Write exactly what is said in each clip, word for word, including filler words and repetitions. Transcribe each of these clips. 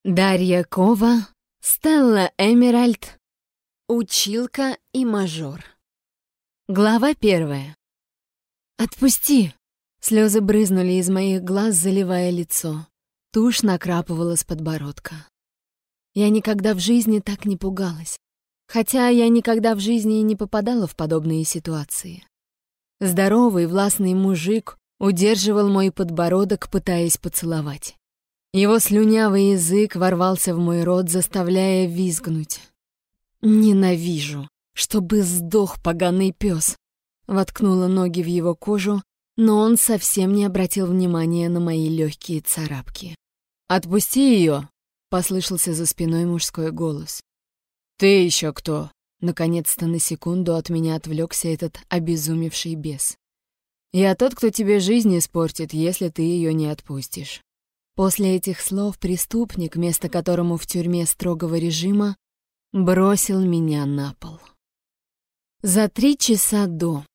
Дарья Кова, Стелла Эмеральд, училка и мажор. Глава первая. «Отпусти!» Слезы брызнули из моих глаз, заливая лицо. Тушь накрапывала с подбородка. Я никогда в жизни так не пугалась. Хотя я никогда в жизни и не попадала в подобные ситуации. Здоровый, властный мужик удерживал мой подбородок, пытаясь поцеловать. Его слюнявый язык ворвался в мой рот, заставляя визгнуть. «Ненавижу! Чтобы сдох поганый пес!» Воткнула ноги в его кожу, но он совсем не обратил внимания на мои легкие царапки. «Отпусти ее!» — послышался за спиной мужской голос. «Ты еще кто?» Наконец-то на секунду от меня отвлекся этот обезумевший бес. «Я тот, кто тебе жизнь испортит, если ты ее не отпустишь». После этих слов преступник, место которому в тюрьме строгого режима, бросил меня на пол. За три часа до.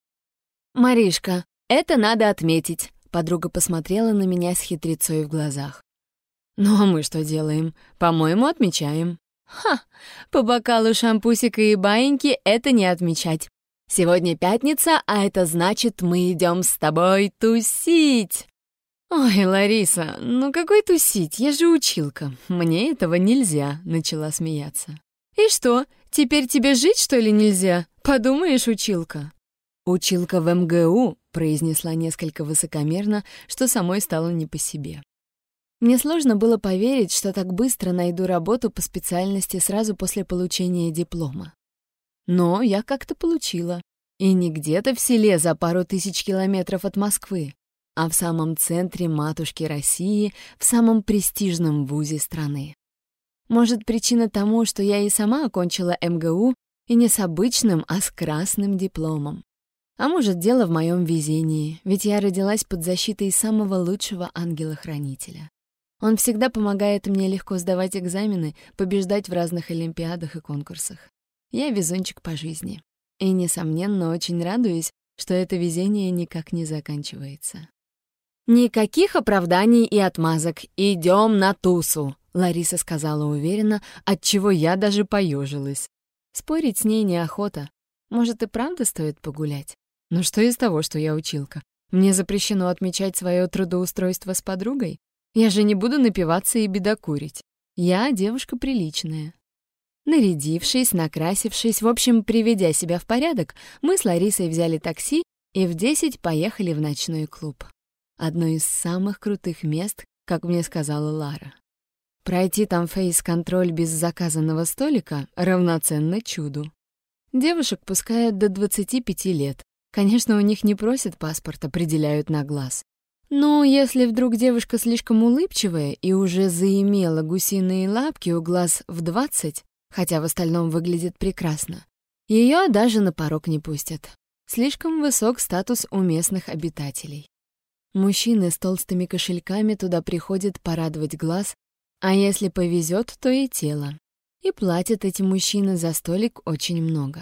«Маришка, это надо отметить», — подруга посмотрела на меня с хитрецой в глазах. «Ну а мы что делаем? По-моему, отмечаем». «Ха! По бокалу шампусика и баиньки это не отмечать. Сегодня пятница, а это значит, мы идем с тобой тусить». «Ой, Лариса, ну какой тусить? Я же училка. Мне этого нельзя», — начала смеяться. «И что, теперь тебе жить, что ли, нельзя? Подумаешь, училка». «Училка в эм гэ у», — произнесла несколько высокомерно, что самой стало не по себе. Мне сложно было поверить, что так быстро найду работу по специальности сразу после получения диплома. Но я как-то получила. И не где-то в селе за пару тысяч километров от Москвы, а в самом центре матушки России, в самом престижном вузе страны. Может, причина тому, что я и сама окончила эм гэ у, и не с обычным, а с красным дипломом. А может, дело в моем везении, ведь я родилась под защитой самого лучшего ангела-хранителя. Он всегда помогает мне легко сдавать экзамены, побеждать в разных олимпиадах и конкурсах. Я везунчик по жизни. И, несомненно, очень радуюсь, что это везение никак не заканчивается. «Никаких оправданий и отмазок. Идем на тусу», — Лариса сказала уверенно, отчего я даже поежилась. Спорить с ней неохота. Может, и правда стоит погулять? Но что из того, что я училка? Мне запрещено отмечать свое трудоустройство с подругой? Я же не буду напиваться и бедокурить. Я девушка приличная. Нарядившись, накрасившись, в общем, приведя себя в порядок, мы с Ларисой взяли такси и в десять поехали в ночной клуб. Одно из самых крутых мест, как мне сказала Лара. Пройти там фейс-контроль без заказанного столика равноценно чуду. Девушек пускают до двадцати пяти лет. Конечно, у них не просят паспорт, определяют на глаз. Но если вдруг девушка слишком улыбчивая и уже заимела гусиные лапки у глаз в двадцать, хотя в остальном выглядит прекрасно, ее даже на порог не пустят. Слишком высок статус у местных обитателей. Мужчины с толстыми кошельками туда приходят порадовать глаз, а если повезет, то и тело. И платят эти мужчины за столик очень много.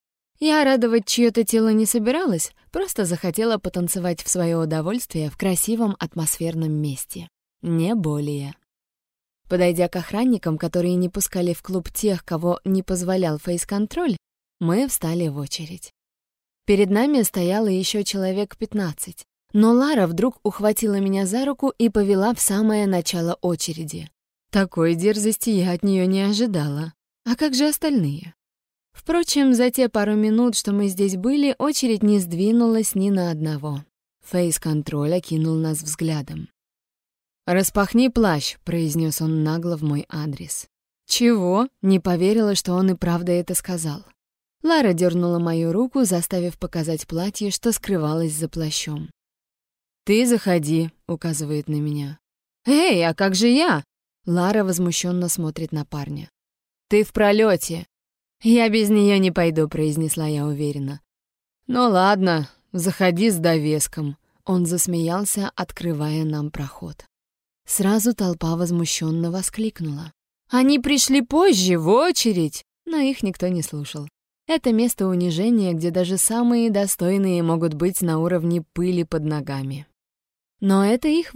Я радовать чье-то тело не собиралась, просто захотела потанцевать в свое удовольствие в красивом атмосферном месте. Не более. Подойдя к охранникам, которые не пускали в клуб тех, кого не позволял фейс-контроль, мы встали в очередь. Перед нами стояло еще человек пятнадцать, но Лара вдруг ухватила меня за руку и повела в самое начало очереди. Такой дерзости я от нее не ожидала. А как же остальные? Впрочем, за те пару минут, что мы здесь были, очередь не сдвинулась ни на одного. Фейс-контроль окинул нас взглядом. «Распахни плащ», — произнес он нагло в мой адрес. «Чего?» — не поверила, что он и правда это сказал. Лара дернула мою руку, заставив показать платье, что скрывалось за плащом. «Ты заходи», — указывает на меня. «Эй, а как же я?» Лара возмущенно смотрит на парня. «Ты в пролете». «Я без нее не пойду», — произнесла я уверенно. «Ну ладно, заходи с довеском». Он засмеялся, открывая нам проход. Сразу толпа возмущенно воскликнула. «Они пришли позже, в очередь!» Но их никто не слушал. Это место унижения, где даже самые достойные могут быть на уровне пыли под ногами. Но это их выбор.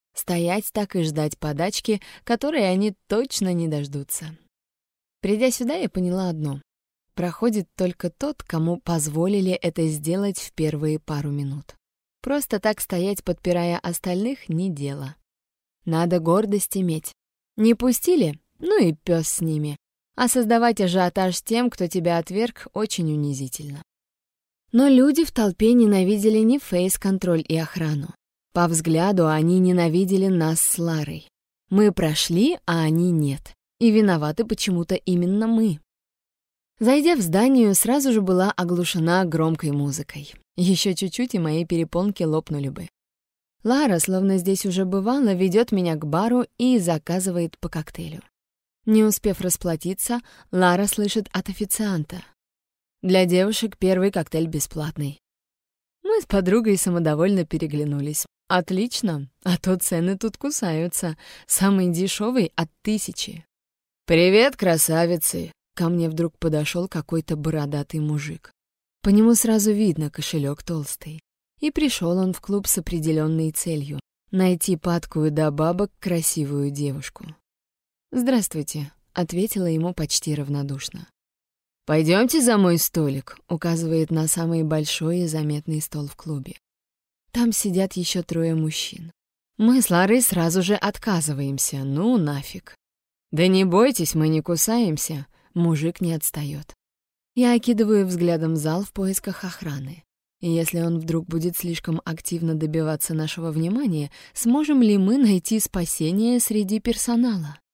Стоять так и ждать подачки, которой они точно не дождутся. Придя сюда, я поняла одно. Проходит только тот, кому позволили это сделать в первые пару минут. Просто так стоять, подпирая остальных, не дело. Надо гордость иметь. Не пустили? Ну и пес с ними. А создавать ажиотаж тем, кто тебя отверг, очень унизительно. Но люди в толпе ненавидели не фейс-контроль и охрану. По взгляду они ненавидели нас с Ларой. Мы прошли, а они нет. И виноваты почему-то именно мы. Зайдя в здание, сразу же была оглушена громкой музыкой. Еще чуть-чуть, и мои перепонки лопнули бы. Лара, словно здесь уже бывала, ведет меня к бару и заказывает по коктейлю. Не успев расплатиться, Лара слышит от официанта: «Для девушек первый коктейль бесплатный». Мы с подругой самодовольно переглянулись. «Отлично, а то цены тут кусаются. Самый дешевый от тысячи». «Привет, красавицы!» Ко мне вдруг подошел какой-то бородатый мужик. По нему сразу видно, кошелек толстый. И пришел он в клуб с определенной целью — найти падкую до бабок красивую девушку. «Здравствуйте», — ответила ему почти равнодушно. «Пойдемте за мой столик», — указывает на самый большой и заметный стол в клубе. Там сидят еще трое мужчин. Мы с Ларой сразу же отказываемся, ну нафиг. «Да не бойтесь, мы не кусаемся», — мужик не отстает. Я окидываю взглядом зал в поисках охраны. И если он вдруг будет слишком активно добиваться нашего внимания, сможем ли мы найти спасение среди персонала?